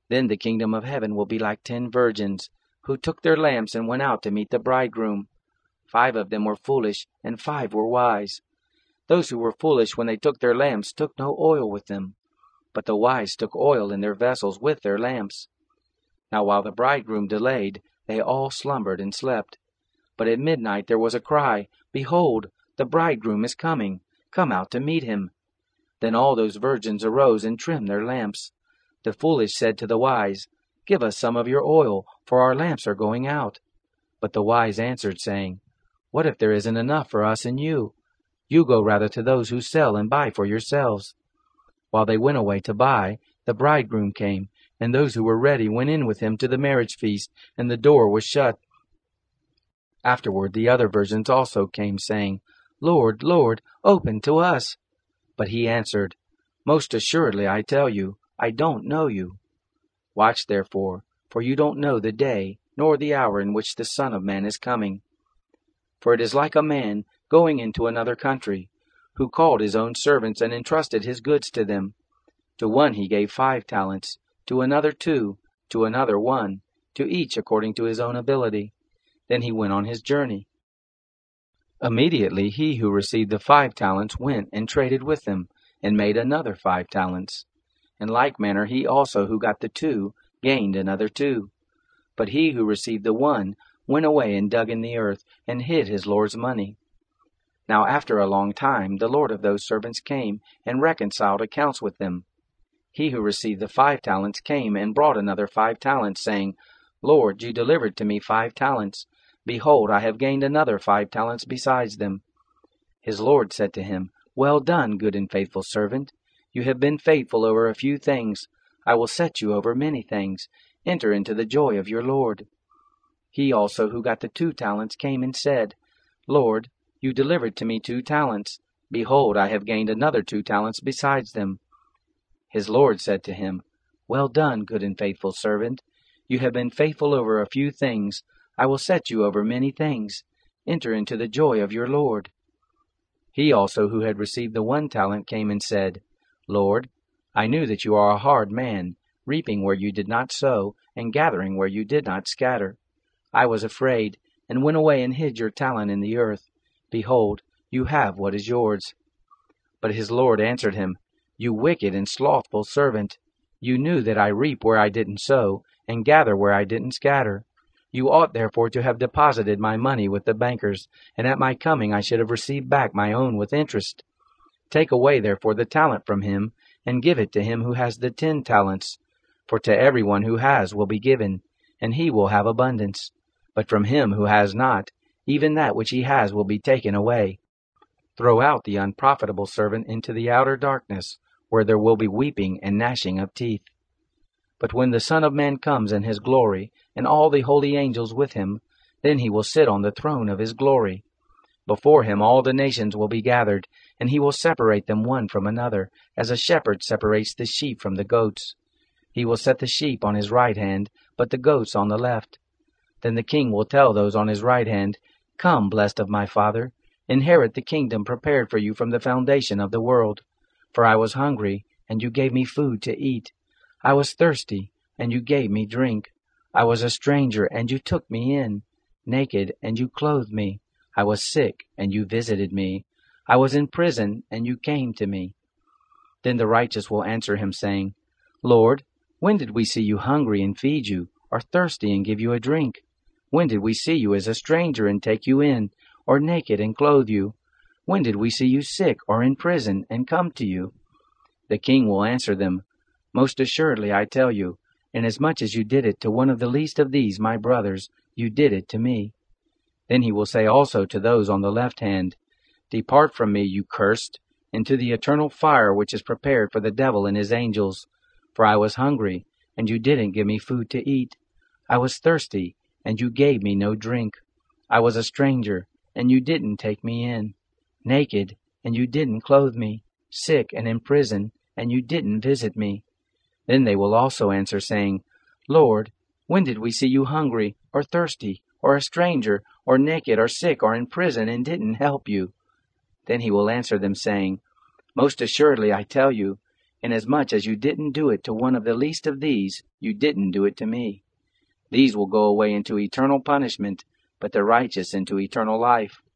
Then the kingdom of heaven will be like 10 virgins, who took their lamps and went out to meet the bridegroom. 5 of them were foolish, and 5 were wise. Those who were foolish when they took their lamps took no oil with them, but the wise took oil in their vessels with their lamps. Now while the bridegroom delayed, they all slumbered and slept. But at midnight there was a cry, Behold, the bridegroom is coming, come out to meet him. Then all those virgins arose and trimmed their lamps. The foolish said to the wise, Give us some of your oil, for our lamps are going out. But the wise answered, saying, What if there isn't enough for us and you? You go rather to those who sell and buy for yourselves. While they went away to buy, the bridegroom came, and those who were ready went in with him to the marriage feast, and the door was shut. Afterward the other virgins also came, saying, Lord, Lord, open to us. But he answered, Most assuredly I tell you, I don't know you. Watch therefore, for you don't know the day, nor the hour in which the Son of Man is coming. For it is like a man going into another country, who called his own servants and entrusted his goods to them. To one he gave 5 talents, to another 2, to another 1, to each according to his own ability. Then he went on his journey. Immediately he who received the 5 talents went and traded with them, and made another 5 talents. In like manner he also who got the 2 gained another 2. But he who received the 1 went away and dug in the earth, and hid his Lord's money. Now after a long time the Lord of those servants came, and reconciled accounts with them. He who received the 5 talents came and brought another 5 talents, saying, Lord, you delivered to me 5 talents. Behold, I have gained another 5 talents besides them. His Lord said to him, Well done, good and faithful servant. You have been faithful over a few things. I will set you over many things. Enter into the joy of your Lord. He also who got the 2 talents came and said, Lord, you delivered to me 2 talents. Behold, I have gained another 2 talents besides them. His Lord said to him, Well done, good and faithful servant. You have been faithful over a few things. I will set you over many things. Enter into the joy of your Lord. He also who had received the 1 talent came and said, Lord, I knew that you are a hard man, reaping where you did not sow, and gathering where you did not scatter. I was afraid, and went away and hid your talent in the earth. Behold, you have what is yours. But his Lord answered him, You wicked and slothful servant. You knew that I reap where I didn't sow, and gather where I didn't scatter. You ought therefore to have deposited my money with the bankers, and at my coming I should have received back my own with interest. Take away therefore the talent from him, and give it to him who has the 10 talents. For to everyone who has will be given, and he will have abundance. But from him who has not, even that which he has will be taken away. Throw out the unprofitable servant into the outer darkness, where there will be weeping and gnashing of teeth. But when the Son of Man comes in his glory, and all the holy angels with him, then he will sit on the throne of his glory. Before him all the nations will be gathered, and he will separate them one from another, as a shepherd separates the sheep from the goats. He will set the sheep on his right hand, but the goats on the left. Then the king will tell those on his right hand, Come, blessed of my Father, inherit the kingdom prepared for you from the foundation of the world. For I was hungry, and you gave me food to eat. I was thirsty, and you gave me drink. I was a stranger, and you took me in. Naked, and you clothed me. I was sick, and you visited me. I was in prison, and you came to me. Then the righteous will answer him, saying, Lord, when did we see you hungry and feed you, or thirsty and give you a drink? When did we see you as a stranger and take you in, or naked and clothe you? When did we see you sick or in prison and come to you? The king will answer them, Most assuredly I tell you, inasmuch as you did it to one of the least of these my brothers, you did it to me. Then he will say also to those on the left hand, Depart from me, you cursed, into the eternal fire which is prepared for the devil and his angels. For I was hungry, and you didn't give me food to eat. I was thirsty, and you gave me no drink. I was a stranger, and you didn't take me in. Naked, and you didn't clothe me. Sick and in prison, and you didn't visit me. Then they will also answer, saying, Lord, when did we see you hungry, or thirsty, or a stranger, or naked, or sick, or in prison, and didn't help you? Then he will answer them, saying, Most assuredly I tell you, Inasmuch as you didn't do it to one of the least of these, you didn't do it to me. These will go away into eternal punishment, but the righteous into eternal life.